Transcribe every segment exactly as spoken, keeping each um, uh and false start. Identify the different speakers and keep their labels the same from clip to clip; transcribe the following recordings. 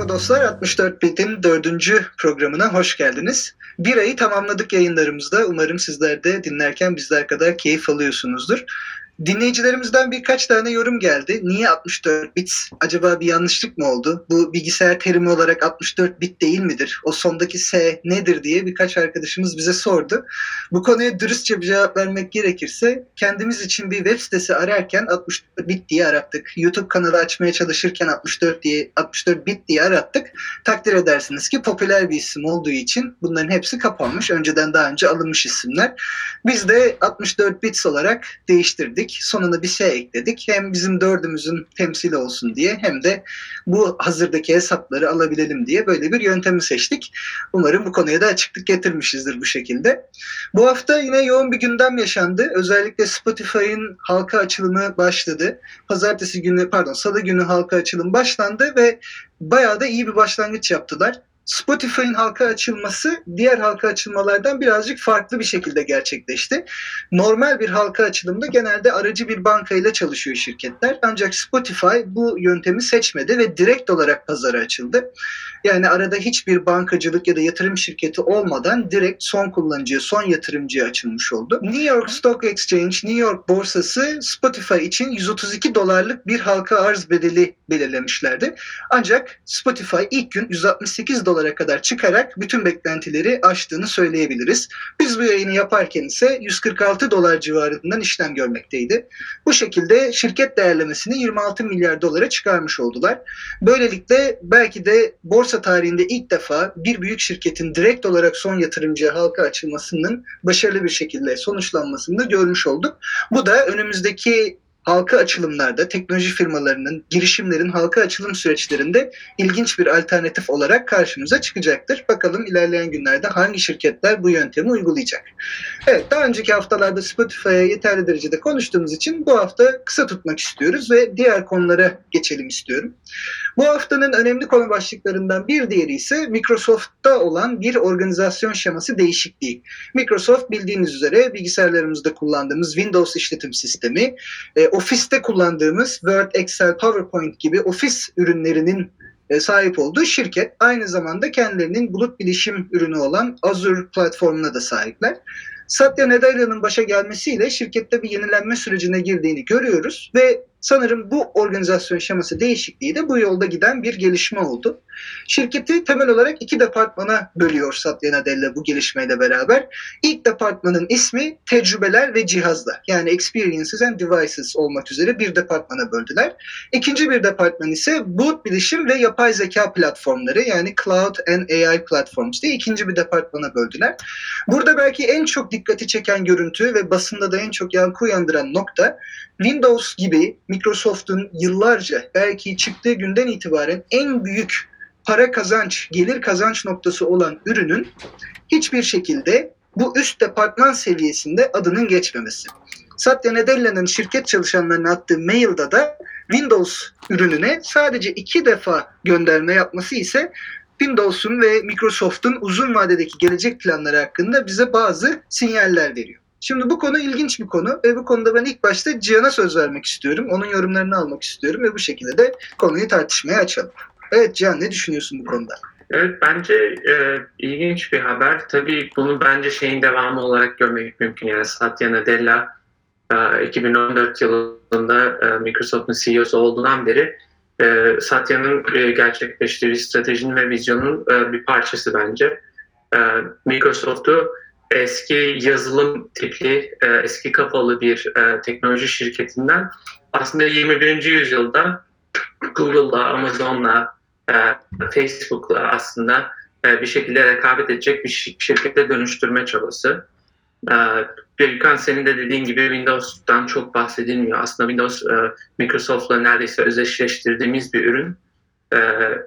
Speaker 1: Merhaba dostlar, altmış dört Bit'in dördüncü programına hoş geldiniz. Bir ayı tamamladık yayınlarımızda. Umarım sizler de dinlerken bizler kadar keyif alıyorsunuzdur. Dinleyicilerimizden birkaç tane yorum geldi. Niye altmış dört bit? Acaba bir yanlışlık mı oldu? Bu bilgisayar terimi olarak altmış dört bit değil midir? O sondaki S nedir diye birkaç arkadaşımız bize sordu. Bu konuya dürüstçe bir cevap vermek gerekirse kendimiz için bir web sitesi ararken altmış dört bit diye arattık. YouTube kanalı açmaya çalışırken altmış dört diye altmış dört bit diye arattık. Takdir edersiniz ki popüler bir isim olduğu için bunların hepsi kapanmış. Önceden daha önce alınmış isimler. Biz de altmış dört bits olarak değiştirdik. Sonuna bir şey ekledik. Hem bizim dördümüzün temsili olsun diye hem de bu hazırdaki hesapları alabilelim diye böyle bir yöntemi seçtik. Umarım bu konuya da açıklık getirmişizdir bu şekilde. Bu hafta yine yoğun bir gündem yaşandı. Özellikle Spotify'ın halka açılımı başladı. Pazartesi günü, pardon Salı günü halka açılım başlandı ve bayağı da iyi bir başlangıç yaptılar. Spotify'ın halka açılması diğer halka açılmalardan birazcık farklı bir şekilde gerçekleşti. Normal bir halka açılımda genelde aracı bir bankayla çalışıyor şirketler. Ancak Spotify bu yöntemi seçmedi ve direkt olarak pazara açıldı. Yani arada hiçbir bankacılık ya da yatırım şirketi olmadan direkt son kullanıcıya, son yatırımcıya açılmış oldu. New York Stock Exchange, New York borsası Spotify için yüz otuz iki dolarlık bir halka arz bedeli belirlemişlerdi. Ancak Spotify ilk gün yüz altmış sekiz dolara kadar çıkarak bütün beklentileri aştığını söyleyebiliriz. Biz bu yayını yaparken ise yüz kırk altı dolar civarından işlem görmekteydi. Bu şekilde şirket değerlemesini yirmi altı milyar dolara çıkarmış oldular. Böylelikle belki de borsa tarihinde ilk defa bir büyük şirketin direkt olarak son yatırımcıya halka açılmasının başarılı bir şekilde sonuçlanmasını da görmüş olduk. Bu da önümüzdeki halka açılımlarda teknoloji firmalarının, girişimlerin halka açılım süreçlerinde ilginç bir alternatif olarak karşımıza çıkacaktır. Bakalım ilerleyen günlerde hangi şirketler bu yöntemi uygulayacak. Evet, daha önceki haftalarda Spotify'a yeterli derecede konuştuğumuz için bu hafta kısa tutmak istiyoruz ve diğer konulara geçelim istiyorum. Bu haftanın önemli konu başlıklarından bir diğeri ise Microsoft'ta olan bir organizasyon şeması değişikliği. Microsoft bildiğiniz üzere bilgisayarlarımızda kullandığımız Windows işletim sistemi, e, Office'te kullandığımız Word, Excel, PowerPoint gibi ofis ürünlerinin e, sahip olduğu şirket. Aynı zamanda kendilerinin bulut bilişim ürünü olan Azure platformuna da sahipler. Satya Nadella'nın başa gelmesiyle şirkette bir yenilenme sürecine girdiğini görüyoruz ve sanırım bu organizasyon şeması değişikliği de bu yolda giden bir gelişme oldu. Şirketi temel olarak iki departmana bölüyor Satya Nadella bu gelişmeyle beraber. İlk departmanın ismi tecrübeler ve cihazlar, yani Experiences and Devices olmak üzere bir departmana böldüler. İkinci bir departman ise bulut bilişim ve yapay zeka platformları, yani Cloud and A I Platforms diye ikinci bir departmana böldüler. Burada belki en çok dikkati çeken görüntü ve basında da en çok yankı uyandıran nokta, Windows gibi Microsoft'un yıllarca, belki çıktığı günden itibaren en büyük para kazanç, gelir kazanç noktası olan ürünün hiçbir şekilde bu üst departman seviyesinde adının geçmemesi. Satya Nadella'nın şirket çalışanlarına attığı mailde da Windows ürününe sadece iki defa gönderme yapması ise Windows'un ve Microsoft'un uzun vadedeki gelecek planları hakkında bize bazı sinyaller veriyor. Şimdi bu konu ilginç bir konu ve bu konuda ben ilk başta Cihan'a söz vermek istiyorum. Onun yorumlarını almak istiyorum ve bu şekilde de konuyu tartışmaya açalım. Evet Cihan, ne düşünüyorsun bu konuda?
Speaker 2: Evet, bence e, ilginç bir haber. Tabii bunu bence şeyin devamı olarak görmek mümkün. Yani Satya Nadella e, iki bin on dört yılında e, Microsoft'un C E O'su olduğundan beri e, Satya'nın e, gerçekleştirdiği stratejinin ve vizyonun e, bir parçası bence. E, Microsoft'u eski yazılım tipli, e, eski kafalı bir e, teknoloji şirketinden aslında yirmi birinci yüzyılda Google'la, Amazon'la, e, Facebook'la aslında e, bir şekilde rekabet edecek bir şirkete dönüştürme çabası. E, Birkan, senin de dediğin gibi Windows'tan çok bahsedilmiyor. Aslında Windows e, Microsoft'la neredeyse özdeşleştirdiğimiz bir ürün. E,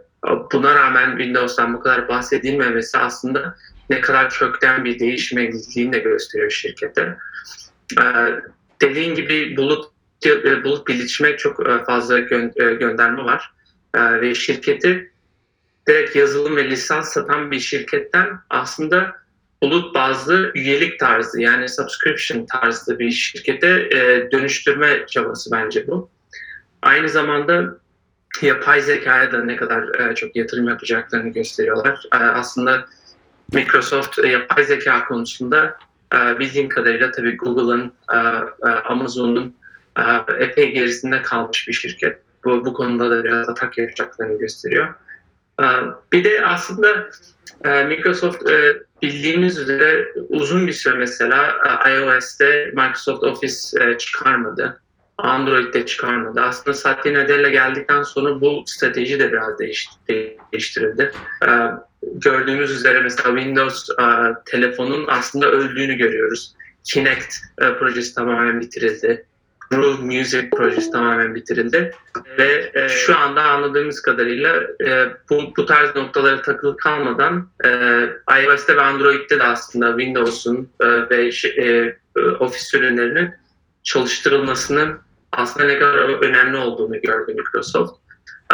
Speaker 2: buna rağmen Windows'tan bu kadar bahsedilmemesi aslında ne kadar kökten bir değişime gittiğini de gösteriyor şirkete. E, dediğin gibi bulut bulut bilişime çok fazla gö- gönderme var. E, ve şirketi direkt yazılım ve lisans satan bir şirketten aslında bulut bazlı üyelik tarzı, yani subscription tarzı bir şirkete e, dönüştürme çabası bence bu. Aynı zamanda yapay zekaya da ne kadar e, çok yatırım yapacaklarını gösteriyorlar. E, aslında Microsoft e, yapay zeka konusunda e, bildiğim kadarıyla tabii Google'ın, e, e, Amazon'un e, epey gerisinde kalmış bir şirket. Bu, bu konuda da biraz atak yapacaklarını gösteriyor. E, bir de aslında e, Microsoft e, bildiğimiz üzere uzun bir süre mesela e, iOS'te Microsoft Office e, çıkarmadı. Android'de çıkarmadı. Aslında Satya Nadella geldikten sonra bu strateji de biraz değiş, değiştirildi. E, gördüğümüz üzere mesela Windows e, telefonun aslında öldüğünü görüyoruz. Kinect e, projesi tamamen bitirildi. Groove Music projesi tamamen bitirildi. Ve e, şu anda anladığımız kadarıyla e, bu, bu tarz noktalara takılı kalmadan e, iOS'te ve Android'de de aslında Windows'un e, ve e, Office ürünlerinin çalıştırılmasının aslında ne kadar önemli olduğunu gördü Microsoft. E,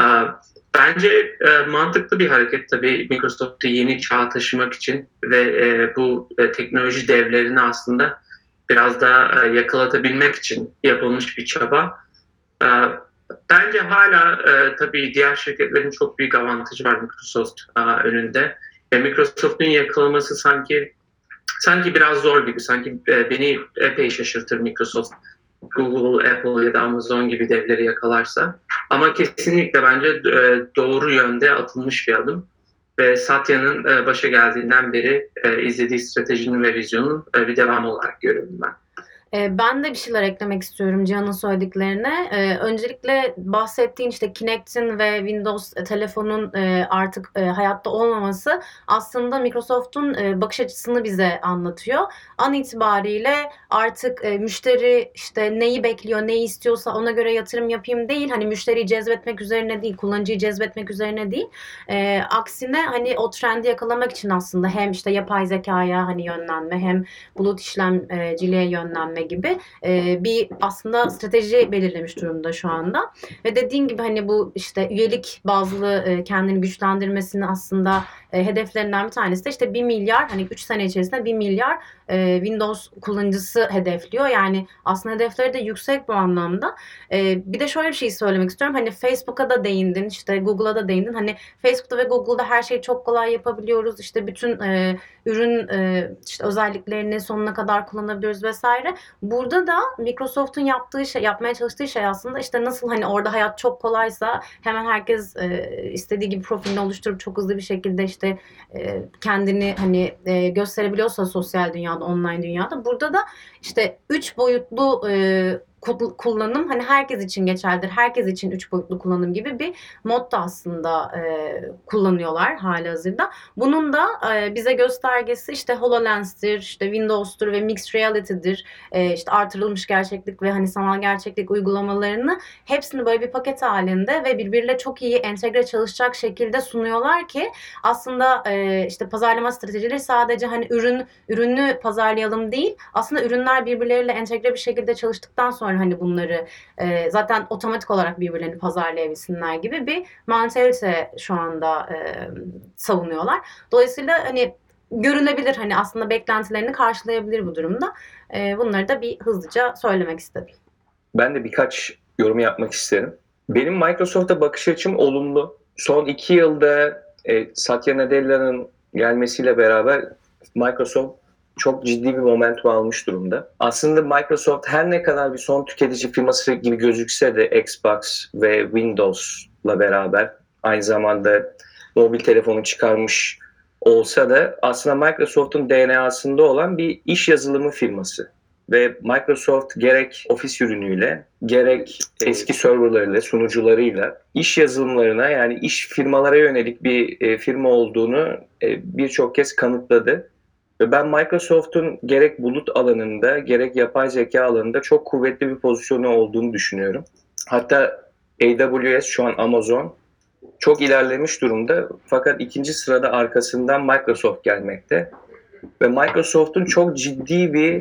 Speaker 2: bence e, mantıklı bir hareket tabii Microsoft'u yeni çağa taşımak için ve e, bu e, teknoloji devlerini aslında biraz daha e, yakalatabilmek için yapılmış bir çaba. E, bence hala e, tabii diğer şirketlerin çok büyük avantajı var Microsoft e, önünde. Ve Microsoft'un yakalaması sanki sanki biraz zor gibi. Sanki e, beni epey şaşırtır Microsoft, Google, Apple ya da Amazon gibi devleri yakalarsa. Ama kesinlikle bence e, doğru yönde atılmış bir adım. Ve Satya'nın e, başa geldiğinden beri e, izlediği stratejinin ve vizyonun e, bir devamı olarak görüyorum ben.
Speaker 3: Ee, Ben de bir şeyler eklemek istiyorum Cihan'ın söylediklerine. Ee, öncelikle bahsettiğin işte Kinect'in ve Windows e, telefonun e, artık e, hayatta olmaması aslında Microsoft'un e, bakış açısını bize anlatıyor. An itibariyle artık e, müşteri işte neyi bekliyor, neyi istiyorsa ona göre yatırım yapayım değil. Hani müşteriyi cezbetmek üzerine değil, kullanıcıyı cezbetmek üzerine değil. E, aksine hani o trendi yakalamak için aslında hem işte yapay zekaya hani yönlenme hem bulut işlemciliğe yönlenme gibi e, bir aslında strateji belirlemiş durumda şu anda. Ve dediğin gibi hani bu işte üyelik bazlı e, kendini güçlendirmesini aslında e, hedeflerinden bir tanesi de işte bir milyar hani üç sene içerisinde bir milyar e, Windows kullanıcısı hedefliyor. Yani aslında hedefleri de yüksek bu anlamda. E, bir de şöyle bir şey söylemek istiyorum. Hani Facebook'a da değindin, işte Google'a da değindin. Hani Facebook'ta ve Google'da her şeyi çok kolay yapabiliyoruz. İşte bütün e, ürün e, işte özelliklerini sonuna kadar kullanabiliyoruz vesaire. Burada da Microsoft'un yaptığı şey, yapmaya çalıştığı şey aslında işte nasıl hani orada hayat çok kolaysa hemen herkes e, istediği gibi profilini oluşturup çok hızlı bir şekilde işte e, kendini hani e, gösterebiliyorsa sosyal dünyada, online dünyada. Burada da işte üç boyutlu e, kullanım hani herkes için geçerlidir. Herkes için üç boyutlu kullanım gibi bir mod da aslında e, kullanıyorlar halihazırda. Bunun da e, bize göstergesi işte HoloLens'tir, işte Windows'tur ve Mixed Reality'dir. E, işte artırılmış gerçeklik ve hani sanal gerçeklik uygulamalarını hepsini böyle bir paket halinde ve birbiriyle çok iyi entegre çalışacak şekilde sunuyorlar ki aslında e, işte pazarlama stratejileri sadece hani ürün ürünü pazarlayalım değil, aslında ürünler birbirleriyle entegre bir şekilde çalıştıktan sonra hani bunları e, zaten otomatik olarak birbirlerini pazarlayabilsinler gibi bir mantalite şu anda e, savunuyorlar. Dolayısıyla hani görünebilir hani aslında beklentilerini karşılayabilir bu durumda. E, bunları da bir hızlıca söylemek istedim.
Speaker 4: Ben de birkaç yorum yapmak isterim. Benim Microsoft'a bakış açım olumlu. Son iki yılda e, Satya Nadella'nın gelmesiyle beraber Microsoft çok ciddi bir momentum almış durumda. Aslında Microsoft her ne kadar bir son tüketici firması gibi gözükse de Xbox ve Windows'la beraber aynı zamanda mobil telefonu çıkarmış olsa da aslında Microsoft'un D N A'sında olan bir iş yazılımı firması. Ve Microsoft gerek Office ürünüyle, gerek eski serverlarıyla, sunucularıyla iş yazılımlarına yani iş firmalara yönelik bir e, firma olduğunu e, birçok kez kanıtladı. Ve ben Microsoft'un gerek bulut alanında, gerek yapay zeka alanında çok kuvvetli bir pozisyonu olduğunu düşünüyorum. Hatta A W S şu an Amazon çok ilerlemiş durumda fakat ikinci sırada arkasından Microsoft gelmekte. Ve Microsoft'un çok ciddi bir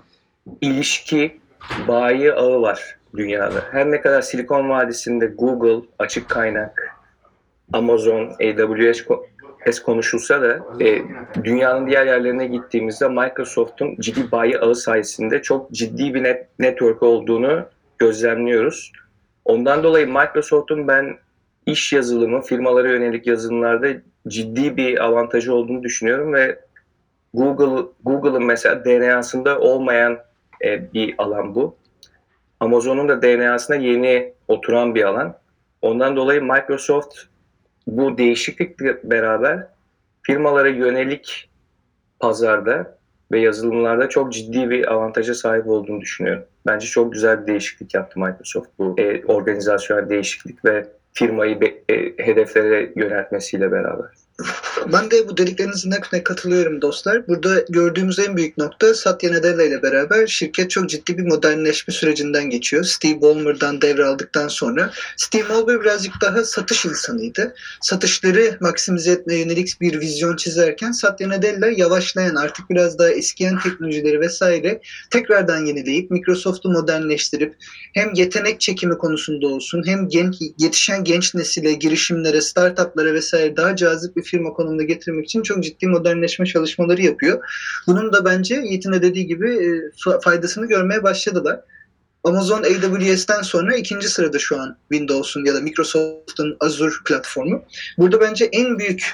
Speaker 4: ilişki, bayi ağı var dünyada. Her ne kadar Silikon Vadisi'nde Google, açık kaynak, Amazon, A W S konuşulsa da e, dünyanın diğer yerlerine gittiğimizde Microsoft'un ciddi bayi ağı sayesinde çok ciddi bir net, network olduğunu gözlemliyoruz. Ondan dolayı Microsoft'un ben iş yazılımı, firmalara yönelik yazılımlarda ciddi bir avantajı olduğunu düşünüyorum ve Google Google'ın mesela D N A'sında olmayan e, bir alan bu. Amazon'un da D N A'sına yeni oturan bir alan. Ondan dolayı Microsoft bu değişiklikle beraber firmalara yönelik pazarda ve yazılımlarda çok ciddi bir avantaja sahip olduğunu düşünüyorum. Bence çok güzel bir değişiklik yaptı Microsoft bu e, organizasyonel değişiklik ve firmayı be, e, hedeflere yöneltmesiyle beraber.
Speaker 1: Ben de bu dediklerinizin hepsine katılıyorum dostlar. Burada gördüğümüz en büyük nokta Satya Nadella ile beraber şirket çok ciddi bir modernleşme sürecinden geçiyor. Steve Ballmer'dan devraldıktan sonra. Steve Ballmer birazcık daha satış insanıydı. Satışları maksimize etmeye yönelik bir vizyon çizerken Satya Nadella yavaşlayan, artık biraz daha eskiyen teknolojileri vesaire tekrardan yenileyip Microsoft'u modernleştirip hem yetenek çekimi konusunda olsun hem genç, yetişen genç nesile, girişimlere, startuplara vesaire daha cazip bir firma konumuna getirmek için çok ciddi modernleşme çalışmaları yapıyor. Bunun da bence Yiğit'in de dediği gibi faydasını görmeye başladılar. Amazon A W S'ten sonra ikinci sırada şu an Windows'un ya da Microsoft'un Azure platformu. Burada bence en büyük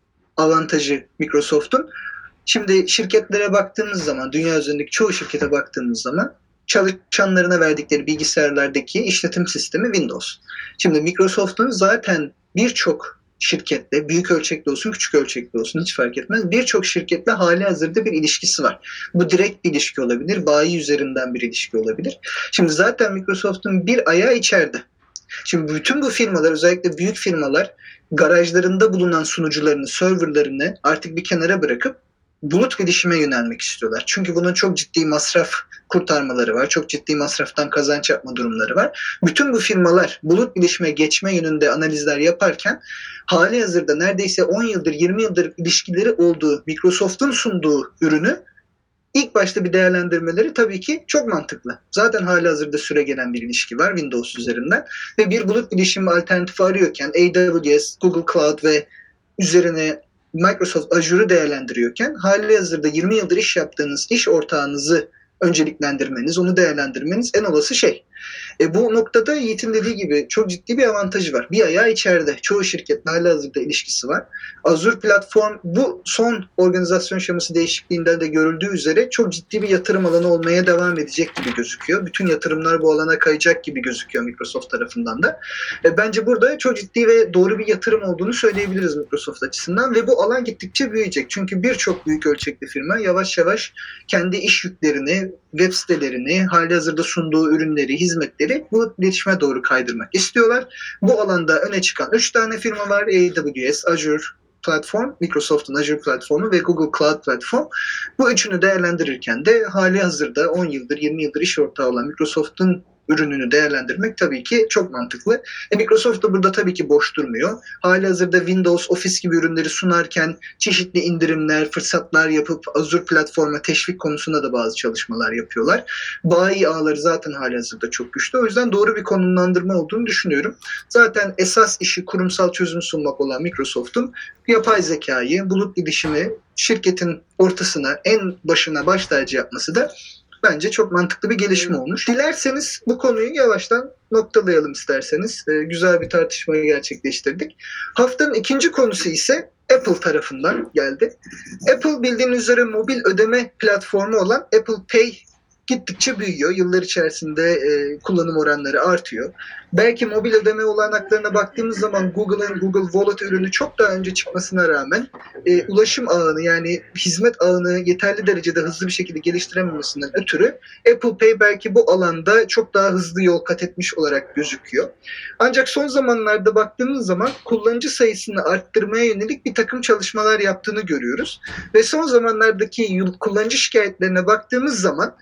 Speaker 1: avantajı Microsoft'un. Şimdi şirketlere baktığımız zaman, dünya üzerindeki çoğu şirkete baktığımız zaman çalışanlarına verdikleri bilgisayarlardaki işletim sistemi Windows. Şimdi Microsoft'un zaten birçok şirketle, büyük ölçekli olsun, küçük ölçekli olsun hiç fark etmez, birçok şirketle hali hazırda bir ilişkisi var. Bu direkt bir ilişki olabilir, bayi üzerinden bir ilişki olabilir. Şimdi zaten Microsoft'un bir ayağı içeride. Şimdi bütün bu firmalar, özellikle büyük firmalar, garajlarında bulunan sunucularını, serverlarını artık bir kenara bırakıp bulut bilişime yönelmek istiyorlar. Çünkü bunun çok ciddi masraf kurtarmaları var. Çok ciddi masraftan kazanç yapma durumları var. Bütün bu firmalar bulut bilişime geçme yönünde analizler yaparken hali hazırda neredeyse on yıldır, yirmi yıldır ilişkileri olduğu Microsoft'un sunduğu ürünü ilk başta bir değerlendirmeleri tabii ki çok mantıklı. Zaten hali hazırda süre gelen bir ilişki var Windows üzerinden ve bir bulut bilişim alternatifi arıyorken A W S, Google Cloud ve üzerine Microsoft Azure'u değerlendiriyorken hali hazırda yirmi yıldır iş yaptığınız iş ortağınızı önceliklendirmeniz, onu değerlendirmeniz en olası şey. E bu noktada Yiğit'in dediği gibi çok ciddi bir avantajı var. Bir ayağı içeride. Çoğu şirketle halihazırda ilişkisi var. Azure platform bu son organizasyon şeması değişikliğinden de görüldüğü üzere çok ciddi bir yatırım alanı olmaya devam edecek gibi gözüküyor. Bütün yatırımlar bu alana kayacak gibi gözüküyor Microsoft tarafından da. E bence burada çok ciddi ve doğru bir yatırım olduğunu söyleyebiliriz Microsoft açısından ve bu alan gittikçe büyüyecek. Çünkü birçok büyük ölçekli firma yavaş yavaş kendi iş yüklerini, web sitelerini, halihazırda sunduğu ürünleri, hizmetleri bu iletişime doğru kaydırmak istiyorlar. Bu alanda öne çıkan üç tane firma var. A W S, Azure platform, Microsoft'un Azure platformu ve Google Cloud platform. Bu üçünü değerlendirirken de hali hazırda on yıldır, yirmi yıldır iş ortağı olan Microsoft'un ürününü değerlendirmek tabii ki çok mantıklı. E Microsoft da burada tabii ki boş durmuyor. Hali hazırda Windows, Office gibi ürünleri sunarken çeşitli indirimler, fırsatlar yapıp Azure platforma teşvik konusunda da bazı çalışmalar yapıyorlar. Bayi ağları zaten hali hazırda çok güçlü. O yüzden doğru bir konumlandırma olduğunu düşünüyorum. Zaten esas işi kurumsal çözüm sunmak olan Microsoft'un yapay zekayı, bulut bilişimi şirketin ortasına, en başına baş tacı yapması da bence çok mantıklı bir gelişme olmuş. Dilerseniz bu konuyu yavaştan noktalayalım isterseniz. Ee, güzel bir tartışmayı gerçekleştirdik. Haftanın ikinci konusu ise Apple tarafından geldi. Apple bildiğiniz üzere mobil ödeme platformu olan Apple Pay gittikçe büyüyor. Yıllar içerisinde e, kullanım oranları artıyor. Belki mobil ödeme olanaklarına baktığımız zaman Google'ın Google Wallet ürünü çok daha önce çıkmasına rağmen e, ulaşım ağını, yani hizmet ağını yeterli derecede hızlı bir şekilde geliştirememesinden ötürü Apple Pay belki bu alanda çok daha hızlı yol kat etmiş olarak gözüküyor. Ancak son zamanlarda baktığımız zaman kullanıcı sayısını arttırmaya yönelik bir takım çalışmalar yaptığını görüyoruz. Ve son zamanlardaki kullanıcı şikayetlerine baktığımız zaman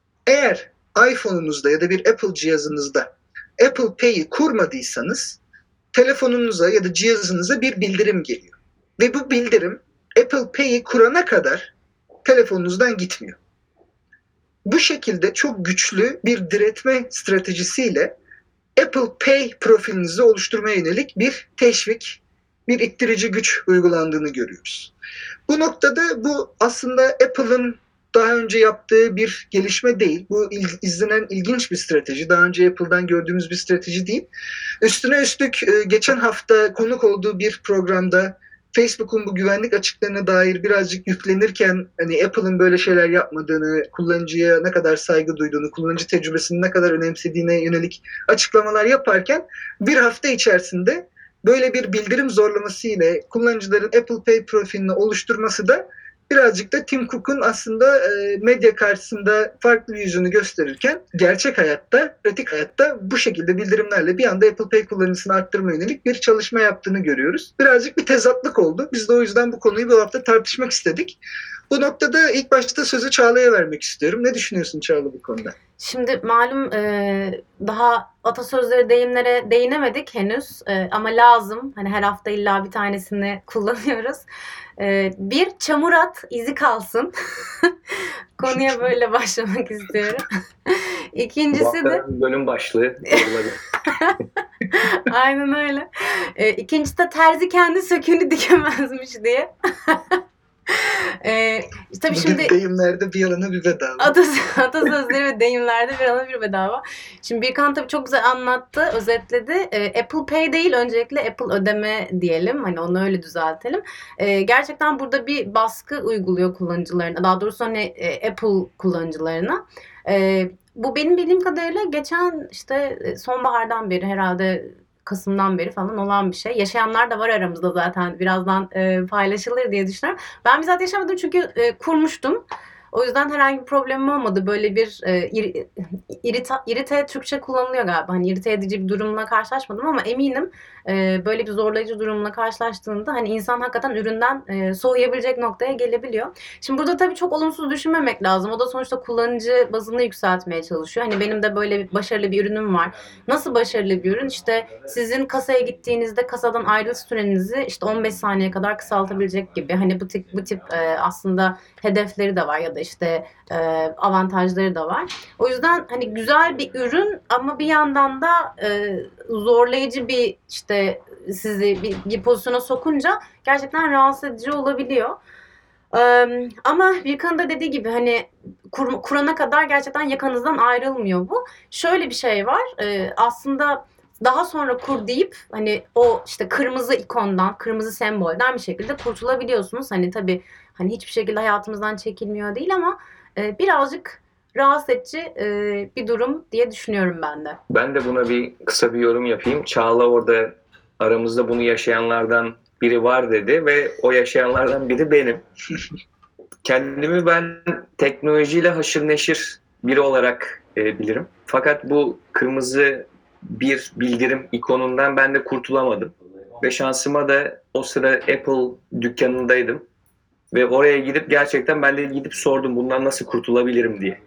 Speaker 1: eğer iPhone'unuzda ya da bir Apple cihazınızda Apple Pay'i kurmadıysanız telefonunuza ya da cihazınıza bir bildirim geliyor. Ve bu bildirim Apple Pay'i kurana kadar telefonunuzdan gitmiyor. Bu şekilde çok güçlü bir diretme stratejisiyle Apple Pay profilinizi oluşturmaya yönelik bir teşvik, bir ittirici güç uygulandığını görüyoruz. Bu noktada bu aslında Apple'ın daha önce yaptığı bir gelişme değil. Bu il, izlenen ilginç bir strateji. Daha önce Apple'dan gördüğümüz bir strateji değil. Üstüne üstlük e, geçen hafta konuk olduğu bir programda Facebook'un bu güvenlik açıklarına dair birazcık yüklenirken hani Apple'ın böyle şeyler yapmadığını, kullanıcıya ne kadar saygı duyduğunu, kullanıcı tecrübesini ne kadar önemsediğine yönelik açıklamalar yaparken bir hafta içerisinde böyle bir bildirim zorlaması ile kullanıcıların Apple Pay profilini oluşturması da birazcık da Tim Cook'un aslında e, medya karşısında farklı bir yüzünü gösterirken gerçek hayatta, pratik hayatta bu şekilde bildirimlerle bir anda Apple Pay kullanıcısını arttırma yönelik bir çalışma yaptığını görüyoruz. Birazcık bir tezatlık oldu. Biz de o yüzden bu konuyu bu hafta tartışmak istedik. Bu noktada ilk başta sözü Çağla'ya vermek istiyorum. Ne düşünüyorsun Çağla bu konuda?
Speaker 3: Şimdi malum e, daha atasözleri, deyimlere değinemedik henüz e, ama lazım. Hani her hafta illa bir tanesini kullanıyoruz. E, bir, çamur at, izi kalsın. Konuya böyle başlamak istiyorum. İkincisi de...
Speaker 4: Bu bölüm başlığı.
Speaker 3: Aynen öyle. E, ikincisi de terzi kendi söküğünü dikemezmiş diye. Ee, tabii
Speaker 1: Bugün
Speaker 3: şimdi
Speaker 1: deyimlerde bir yalana bir bedava.
Speaker 3: atas atasözleri ve deyimlerde bir ana bir bedava. Şimdi Birkan tabii çok güzel anlattı, özetledi. Ee, Apple Pay değil, öncelikle Apple ödeme diyelim. Hani onu öyle düzeltelim. Ee, gerçekten burada bir baskı uyguluyor kullanıcılarına. Daha doğrusu hani e, Apple kullanıcılarına. Ee, bu benim bildiğim kadarıyla geçen işte sonbahardan beri herhalde Kasım'dan beri falan olan bir şey. Yaşayanlar da var aramızda zaten. Birazdan e, paylaşılır diye düşünüyorum. Ben bizzat yaşamadım çünkü e, kurmuştum. O yüzden herhangi bir problemim olmadı. Böyle bir e, ir, irita, irite Türkçe kullanılıyor galiba. Hani irite edici bir durumla karşılaşmadım ama eminim e, böyle bir zorlayıcı durumla karşılaştığında hani insan hakikaten üründen e, soğuyabilecek noktaya gelebiliyor. Şimdi burada tabii çok olumsuz düşünmemek lazım. O da sonuçta kullanıcı bazını yükseltmeye çalışıyor. Hani benim de böyle bir başarılı bir ürünüm var. Nasıl başarılı bir ürün? İşte sizin kasaya gittiğinizde kasadan ayrılış sürenizi işte on beş saniye kadar kısaltabilecek gibi. Hani bu tip bu tip e, aslında hedefleri de var ya da işte e, avantajları da var. O yüzden hani güzel bir ürün ama bir yandan da e, zorlayıcı bir işte sizi bir, bir pozisyona sokunca gerçekten rahatsız edici olabiliyor. Ee, ama Birkan'ın da dediği gibi hani kur, kurana kadar gerçekten yakanızdan ayrılmıyor bu. Şöyle bir şey var. E, aslında daha sonra kur deyip hani o işte kırmızı ikondan, kırmızı sembolden bir şekilde kurtulabiliyorsunuz. Hani tabii hani hiçbir şekilde hayatımızdan çekilmiyor değil ama e, birazcık rahatsız edici e, bir durum diye düşünüyorum ben de.
Speaker 4: Ben de buna bir kısa bir yorum yapayım. Çağla orada aramızda bunu yaşayanlardan biri var dedi ve o yaşayanlardan biri benim. Kendimi ben teknolojiyle haşır neşir biri olarak e, bilirim. Fakat bu kırmızı bir bildirim ikonundan ben de kurtulamadım. Ve şansıma da o sıra Apple dükkanındaydım. Ve oraya gidip gerçekten ben de gidip sordum bundan nasıl kurtulabilirim diye.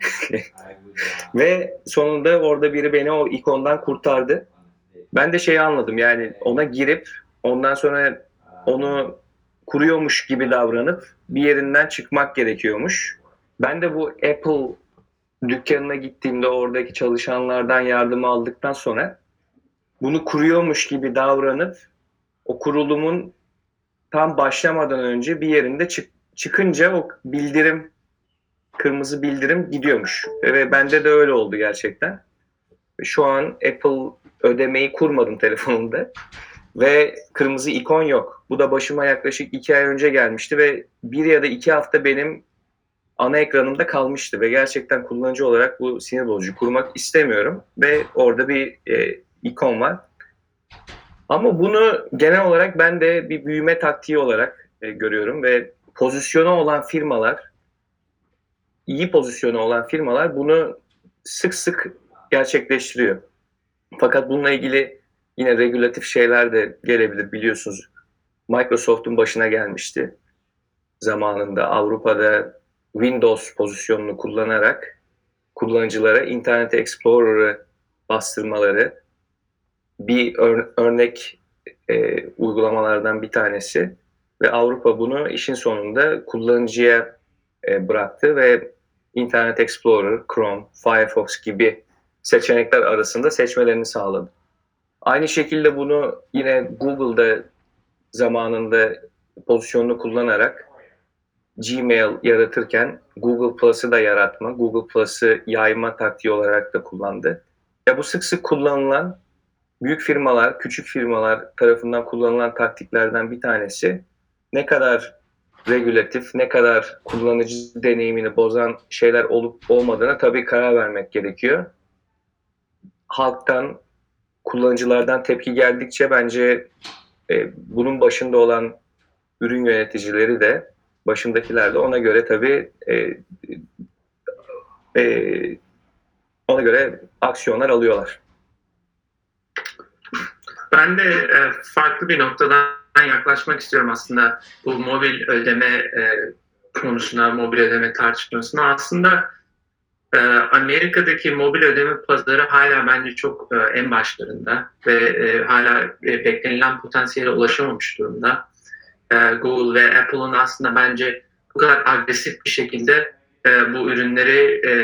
Speaker 4: Ve sonunda orada biri beni o ikondan kurtardı. Ben de şeyi anladım yani ona girip ondan sonra onu kuruyormuş gibi davranıp bir yerinden çıkmak gerekiyormuş. Ben de bu Apple dükkanına gittiğimde oradaki çalışanlardan yardım aldıktan sonra bunu kuruyormuş gibi davranıp o kurulumun tam başlamadan önce bir yerinde çık çıkınca o bildirim, kırmızı bildirim gidiyormuş. Ve bende de öyle oldu gerçekten. Şu an Apple ödemeyi kurmadım telefonumda. Ve kırmızı ikon yok. Bu da başıma yaklaşık iki ay önce gelmişti ve bir ya da iki hafta benim ana ekranımda kalmıştı. Ve gerçekten kullanıcı olarak bu sinir bozucu. Kurmak istemiyorum. Ve orada bir e, ikon var. Ama bunu genel olarak ben de bir büyüme taktiği olarak e, görüyorum. Ve pozisyonu olan firmalar, iyi pozisyonu olan firmalar bunu sık sık gerçekleştiriyor. Fakat bununla ilgili yine regülatif şeyler de gelebilir biliyorsunuz. Microsoft'un başına gelmişti zamanında Avrupa'da Windows pozisyonunu kullanarak kullanıcılara Internet Explorer'ı bastırmaları bir ör- örnek e, uygulamalardan bir tanesi ve Avrupa bunu işin sonunda kullanıcıya e, bıraktı ve Internet Explorer, Chrome, Firefox gibi seçenekler arasında seçmelerini sağladı. Aynı şekilde bunu yine Google'da zamanında pozisyonunu kullanarak Gmail yaratırken Google Plus'ı da yaratma, Google Plus'ı yayma taktiği olarak da kullandı. Ya bu sık sık kullanılan büyük firmalar, küçük firmalar tarafından kullanılan taktiklerden bir tanesi. Ne kadar regülatif, ne kadar kullanıcı deneyimini bozan şeyler olup olmadığına tabii karar vermek gerekiyor. Halktan, kullanıcılardan tepki geldikçe bence e, bunun başında olan ürün yöneticileri de, başındakiler de ona göre tabii e, e, ona göre aksiyonlar alıyorlar.
Speaker 2: Ben de e, farklı bir noktadan yaklaşmak istiyorum aslında bu mobil ödeme e, konusuna, mobil ödeme tartışmasına. Aslında e, Amerika'daki mobil ödeme pazarı hala bence çok e, en başlarında ve e, hala e, beklenilen potansiyele ulaşamamış durumda. E, Google ve Apple'ın aslında bence bu kadar agresif bir şekilde e, bu ürünleri e,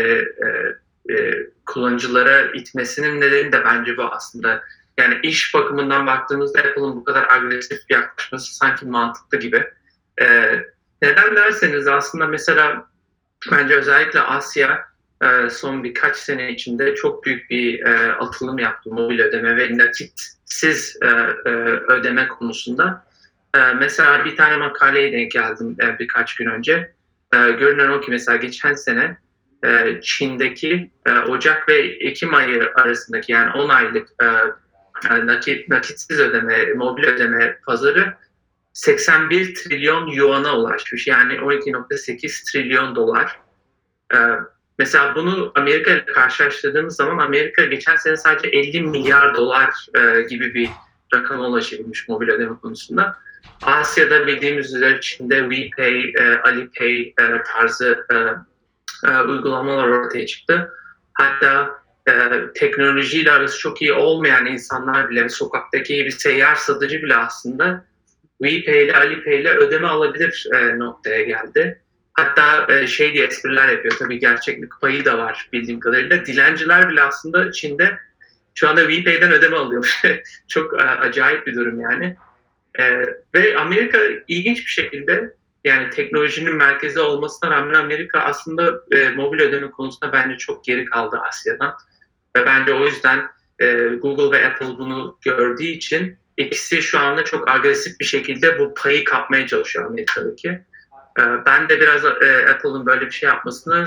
Speaker 2: e, e, kullanıcılara itmesinin nedeni de bence bu aslında. Yani iş bakımından baktığımızda Apple'ın bu kadar agresif yaklaşması sanki mantıklı gibi. Ee, neden derseniz aslında mesela bence özellikle Asya e, son birkaç sene içinde çok büyük bir e, atılım yaptı mobil ödeme ve nakitsiz e, e, ödeme konusunda. E, mesela bir tane makaleye denk geldim e, birkaç gün önce. E, görünen o ki mesela geçen sene e, Çin'deki e, Ocak ve Ekim ayı arasındaki yani on aylık e, yani nakit, nakitsiz ödeme, mobil ödeme pazarı seksen bir trilyon yuana ulaşmış. Yani on iki virgül sekiz trilyon dolar. Ee, mesela bunu Amerika ile karşılaştırdığımız zaman Amerika geçen sene sadece elli milyar dolar e, gibi bir rakama ulaşabilmiş mobil ödeme konusunda. Asya'da bildiğimiz üzere Çin'de WePay, e, Alipay e, tarzı e, e, uygulamalar ortaya çıktı. Hatta e, teknolojiyle arası çok iyi olmayan insanlar bile, sokaktaki bir seyyar satıcı bile aslında WePay ile Alipay ile ödeme alabilir e, noktaya geldi. Hatta e, şey diye espriler yapıyor. Tabii gerçeklik payı da var bildiğim kadarıyla. Dilenciler bile aslında Çin'de şu anda WePay'den ödeme alıyor. Çok e, acayip bir durum yani. E, ve Amerika ilginç bir şekilde yani teknolojinin merkezi olmasına rağmen Amerika aslında e, mobil ödeme konusunda bence çok geri kaldı Asya'dan. Ve bence o yüzden e, Google ve Apple bunu gördüğü için ikisi şu anda çok agresif bir şekilde bu payı kapmaya çalışıyor Amerika'daki. E, ben de biraz e, Apple'ın böyle bir şey yapmasını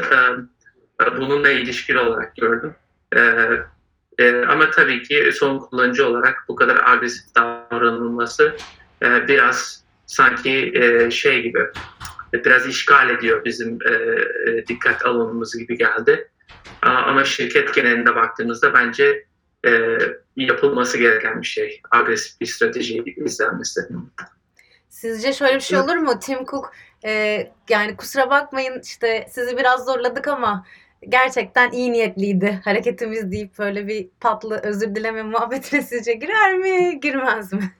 Speaker 2: e, bununla ilişkili olarak gördüm. E, e, ama tabii ki son kullanıcı olarak bu kadar agresif davranılması e, biraz sanki e, şey gibi biraz işgal ediyor bizim e, e, dikkat alanımız gibi geldi. Ama şirket genelinde baktığımızda bence e, yapılması gereken bir şey. Agresif bir strateji izlenmesi.
Speaker 3: Sizce şöyle bir şey olur mu? Tim Cook e, yani kusura bakmayın işte sizi biraz zorladık ama gerçekten iyi niyetliydi hareketimiz deyip böyle bir tatlı özür dileme muhabbetine sizce girer mi, girmez mi?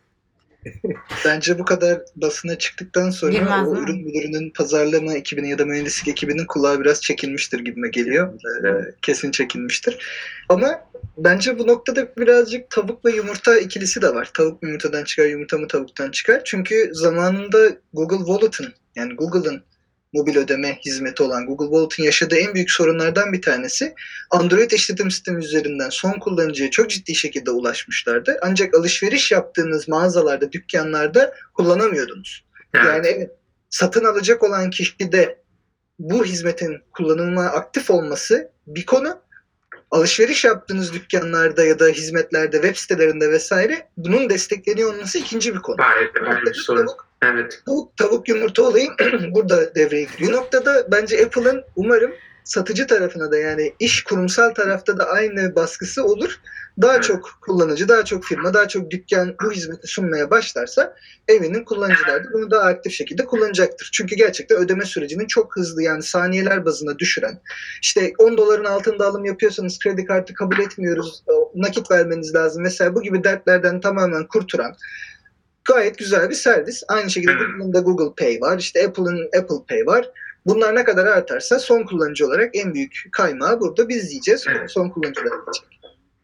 Speaker 1: Bence bu kadar basına çıktıktan sonra
Speaker 3: Girmez
Speaker 1: o
Speaker 3: mi?
Speaker 1: ürün müdürünün pazarlama ekibinin ya da mühendislik ekibinin kulağı biraz çekilmiştir gibime geliyor. Ee, kesin çekilmiştir. Ama bence bu noktada birazcık tavuk ve yumurta ikilisi de var. Tavuk mu yumurtadan çıkar, yumurta mı tavuktan çıkar? Çünkü zamanında Google Wallet'ın yani Google'ın mobil ödeme hizmeti olan Google Wallet'ın yaşadığı en büyük sorunlardan bir tanesi Android işletim sistemi üzerinden son kullanıcıya çok ciddi şekilde ulaşmışlardı. Ancak alışveriş yaptığınız mağazalarda, dükkanlarda kullanamıyordunuz.
Speaker 2: Evet.
Speaker 1: Yani evet, satın alacak olan kişi de bu hizmetin kullanılma aktif olması bir konu. Alışveriş yaptığınız dükkanlarda ya da hizmetlerde, web sitelerinde vesaire bunun destekleniyor olması ikinci bir konu.
Speaker 2: Gayet önemli bir sorun.
Speaker 1: Tavuk,
Speaker 2: Evet.
Speaker 1: tavuk, tavuk yumurta olayı burada devreye giriyor. Bu noktada bence Apple'ın umarım satıcı tarafına da yani iş kurumsal tarafta da aynı baskısı olur. Daha
Speaker 2: Evet.
Speaker 1: çok kullanıcı, daha çok firma, daha çok dükkan bu hizmeti sunmaya başlarsa eminim kullanıcılar da bunu daha aktif şekilde kullanacaktır. Çünkü gerçekten ödeme sürecinin çok hızlı yani saniyeler bazına düşüren, işte on doların altında alım yapıyorsanız kredi kartı kabul etmiyoruz, nakit vermeniz lazım mesela bu gibi dertlerden tamamen kurturan gayet güzel bir servis. Aynı şekilde Google'ın da Google Pay var, işte Apple'ın Apple Pay var. Bunlar ne kadar artarsa son kullanıcı olarak en büyük kaymağı burada biz yiyeceğiz.
Speaker 2: Evet.
Speaker 1: Son kullanıcılar yiyecek.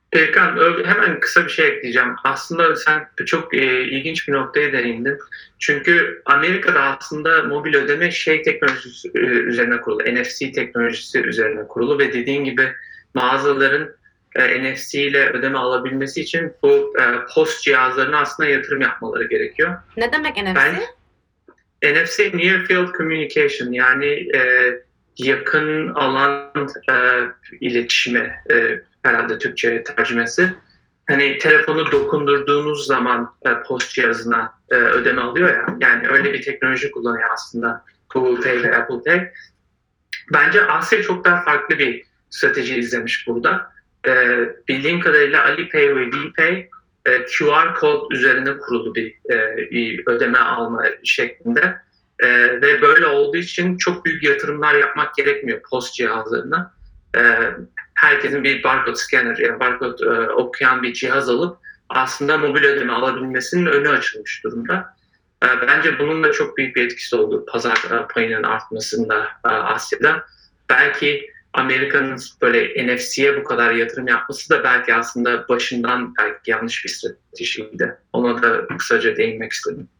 Speaker 2: Erkan, ö- hemen kısa bir şey ekleyeceğim. Aslında sen çok e, ilginç bir noktaya değindin. Çünkü Amerika'da aslında mobil ödeme şey teknolojisi e, üzerine kurulu, N F C teknolojisi üzerine kurulu ve dediğin gibi mağazaların e, N F C ile ödeme alabilmesi için bu e, post cihazlarına aslında yatırım yapmaları gerekiyor.
Speaker 3: Ne demek N F C?
Speaker 2: Ben N F C Near Field Communication, yani e, yakın alan e, iletişimi, e, herhalde Türkçe tercümesi. Hani telefonu dokundurduğunuz zaman e, post cihazına e, ödeme alıyor ya. Yani öyle bir teknoloji kullanıyor aslında Google Pay ve Apple Pay. Bence Asya çok daha farklı bir strateji izlemiş burada. E, bildiğim kadarıyla Alipay ve VPay e, Q R kod üzerine kurulu bir, e, bir ödeme alma şeklinde. E, ve böyle olduğu için çok büyük yatırımlar yapmak gerekmiyor post cihazlarına. E, herkesin bir barcode scanner, yani barcode e, okuyan bir cihaz alıp aslında mobil ödeme alabilmesinin önü açılmış durumda. E, bence bunun da çok büyük bir etkisi oldu pazar e, payının artmasında e, Asya'da. Belki Amerika'nın böyle N F C'ye bu kadar yatırım yapması da belki aslında başından belki yanlış bir stratejiydi. Ona da kısaca değinmek istedim.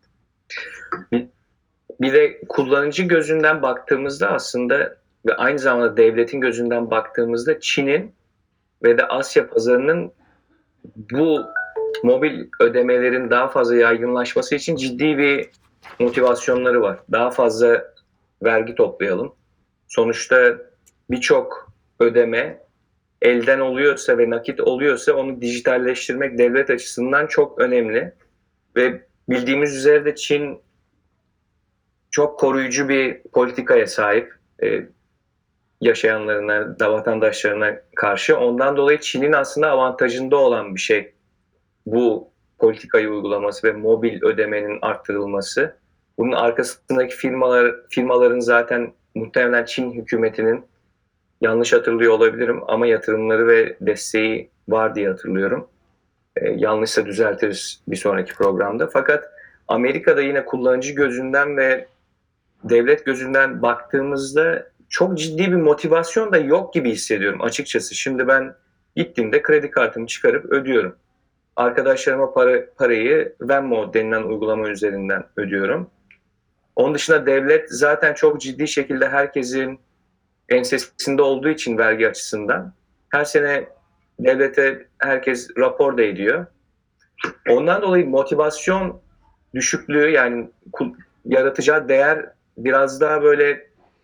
Speaker 4: Bir de kullanıcı gözünden baktığımızda aslında ve aynı zamanda devletin gözünden baktığımızda Çin'in ve de Asya pazarının bu mobil ödemelerin daha fazla yaygınlaşması için ciddi bir motivasyonları var. Daha fazla vergi toplayalım. Sonuçta birçok ödeme elden oluyorsa ve nakit oluyorsa onu dijitalleştirmek devlet açısından çok önemli. Ve bildiğimiz üzere de Çin çok koruyucu bir politikaya sahip e, yaşayanlarına, da vatandaşlarına karşı. Ondan dolayı Çin'in aslında avantajında olan bir şey bu politikayı uygulaması ve mobil ödemenin arttırılması. Bunun arkasındaki firmalar, firmaların zaten muhtemelen Çin hükümetinin, yanlış hatırlıyor olabilirim ama yatırımları ve desteği var diye hatırlıyorum. E, yanlışsa düzeltiriz bir sonraki programda. Fakat Amerika'da yine kullanıcı gözünden ve devlet gözünden baktığımızda çok ciddi bir motivasyon da yok gibi hissediyorum açıkçası. Şimdi ben gittiğimde kredi kartımı çıkarıp ödüyorum. Arkadaşlarıma para, parayı Venmo denilen uygulama üzerinden ödüyorum. Onun dışında devlet zaten çok ciddi şekilde herkesin ensesinde olduğu için vergi açısından her sene devlete herkes rapor da ediyor. Ondan dolayı motivasyon düşüklüğü, yani yaratacağı değer biraz daha böyle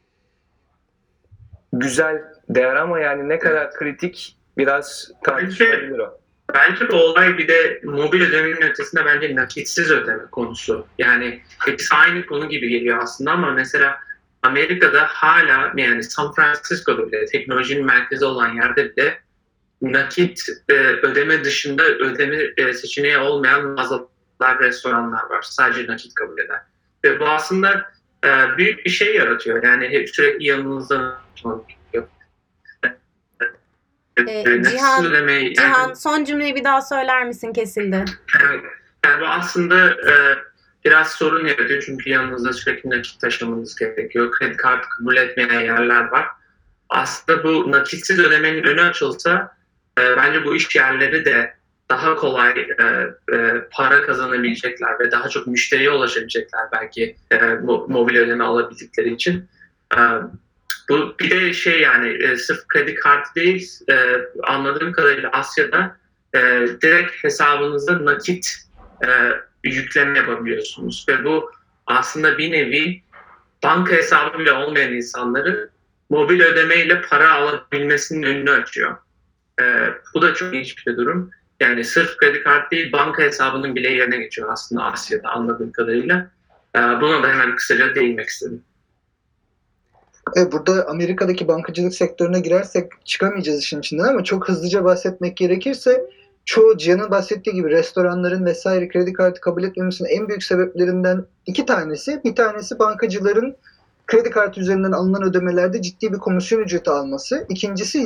Speaker 4: güzel değer ama yani ne kadar kritik biraz tartışılabilir o.
Speaker 2: Bence bu olay bir de mobil ödemenin ötesinde bence nakitsiz ödeme konusu. Yani hepsi aynı konu gibi geliyor aslında ama mesela Amerika'da hala, yani San Francisco'da bile, teknolojinin merkezi olan yerde bile nakit e, ödeme dışında ödeme e, seçeneği olmayan mağazalar, restoranlar var. Sadece nakit kabul eden. Ve bu aslında e, büyük bir şey yaratıyor. Yani hep sürekli yanınızda
Speaker 3: Ee, Cihan,
Speaker 2: ödemeyi,
Speaker 3: Cihan
Speaker 2: yani,
Speaker 3: son cümleyi bir daha söyler misin? Kesildi.
Speaker 2: evet. Yani bu aslında e, biraz sorun yaratıyor çünkü yanınızda sürekli nakit taşımanız gerekiyor. Kredi kartı kabul etmeyen yerler var. Aslında bu nakitsiz ödemenin önü açılsa e, bence bu iş yerleri de daha kolay e, e, para kazanabilecekler ve daha çok müşteriye ulaşabilecekler belki e, mo- mobil ödeme alabildikleri için. E, bu bir de şey, yani e, sırf kredi kartı değil, e, anladığım kadarıyla Asya'da e, direkt hesabınızda nakit e, yükleme yapabiliyorsunuz ve bu aslında bir nevi banka hesabı bile olmayan insanları mobil ödemeyle para alabilmesinin önünü açıyor. E, bu da çok ilginç bir durum. Yani sırf kredi kartı değil, banka hesabının bile yerine geçiyor aslında Asya'da anladığım kadarıyla. E, buna da hemen kısaca değinmek istedim.
Speaker 1: Evet, burada Amerika'daki bankacılık sektörüne girersek çıkamayacağız işin içinden ama çok hızlıca bahsetmek gerekirse çoğu Cihan'ın bahsettiği gibi restoranların vesaire kredi kartı kabul etmemesinin en büyük sebeplerinden iki tanesi. Bir tanesi bankacıların kredi kartı üzerinden alınan ödemelerde ciddi bir komisyon ücreti alması. İkincisi ise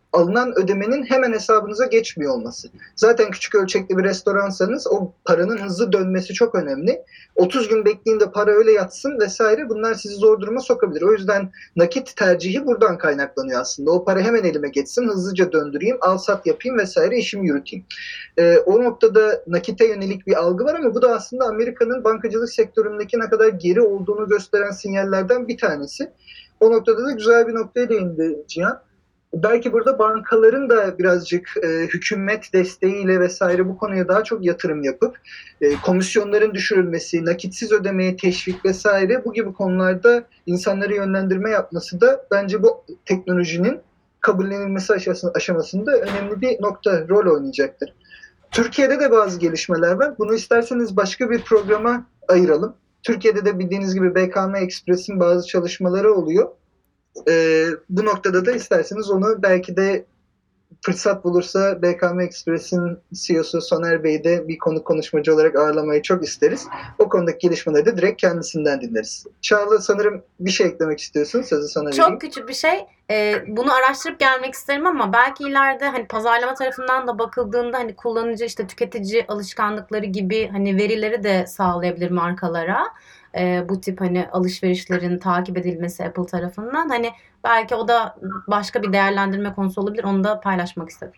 Speaker 1: alınan ödemenin hemen hesabınıza geçmiyor olması. Zaten küçük ölçekli bir restoransanız o paranın hızlı dönmesi çok önemli. otuz gün bekleyin de para öyle yatsın vesaire, bunlar sizi zor duruma sokabilir. O yüzden nakit tercihi buradan kaynaklanıyor aslında. O para hemen elime geçsin, hızlıca döndüreyim, al sat yapayım vesaire, işimi yürüteyim. Ee, o noktada nakite yönelik bir algı var ama bu da aslında Amerika'nın bankacılık sektöründeki ne kadar geri olduğunu gösteren sinyallerden bir tanesi. O noktada da güzel bir noktaya değindi Cihan. Belki burada bankaların da birazcık e, hükümet desteğiyle vesaire bu konuya daha çok yatırım yapıp e, komisyonların düşürülmesi, nakitsiz ödemeye teşvik vesaire bu gibi konularda insanları yönlendirme yapması da bence bu teknolojinin kabullenilmesi aşamasında önemli bir nokta, rol oynayacaktır. Türkiye'de de bazı gelişmeler var. Bunu isterseniz başka bir programa ayıralım. Türkiye'de de bildiğiniz gibi B K M Express'in bazı çalışmaları oluyor. Ee, bu noktada da isterseniz onu belki de fırsat bulursa B K M Express'in C E O'su Soner Bey'i de bir konuk konuşmacı olarak ağırlamayı çok isteriz. O konudaki gelişmeleri de direkt kendisinden dinleriz. Çağla, sanırım bir şey eklemek istiyorsun. Sözü sana vereyim.
Speaker 3: Çok küçük bir şey. Ee, bunu araştırıp gelmek isterim ama belki ileride hani pazarlama tarafından da bakıldığında hani kullanıcı işte tüketici alışkanlıkları gibi hani verileri de sağlayabilir markalara. Ee, bu tip hani alışverişlerin takip edilmesi Apple tarafından. Hani belki o da başka bir değerlendirme konusu olabilir. Onu da paylaşmak istedim.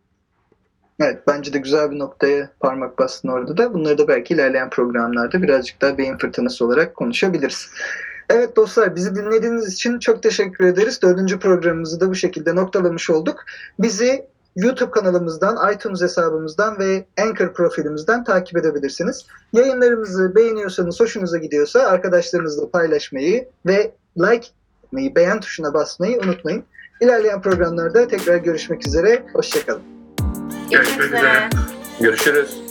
Speaker 1: Evet, bence de güzel bir noktaya parmak bastın orada da. Bunları da belki ilerleyen programlarda birazcık daha beyin fırtınası olarak konuşabiliriz. Evet dostlar, bizi dinlediğiniz için çok teşekkür ederiz. Dördüncü programımızı da bu şekilde noktalamış olduk. Bizi YouTube kanalımızdan, iTunes hesabımızdan ve Anchor profilimizden takip edebilirsiniz. Yayınlarımızı beğeniyorsanız, hoşunuza gidiyorsa arkadaşlarınızla paylaşmayı ve like etmeyi, beğen tuşuna basmayı unutmayın. İlerleyen programlarda tekrar görüşmek üzere. Hoşçakalın.
Speaker 3: Görüşmek üzere.
Speaker 4: Görüşürüz.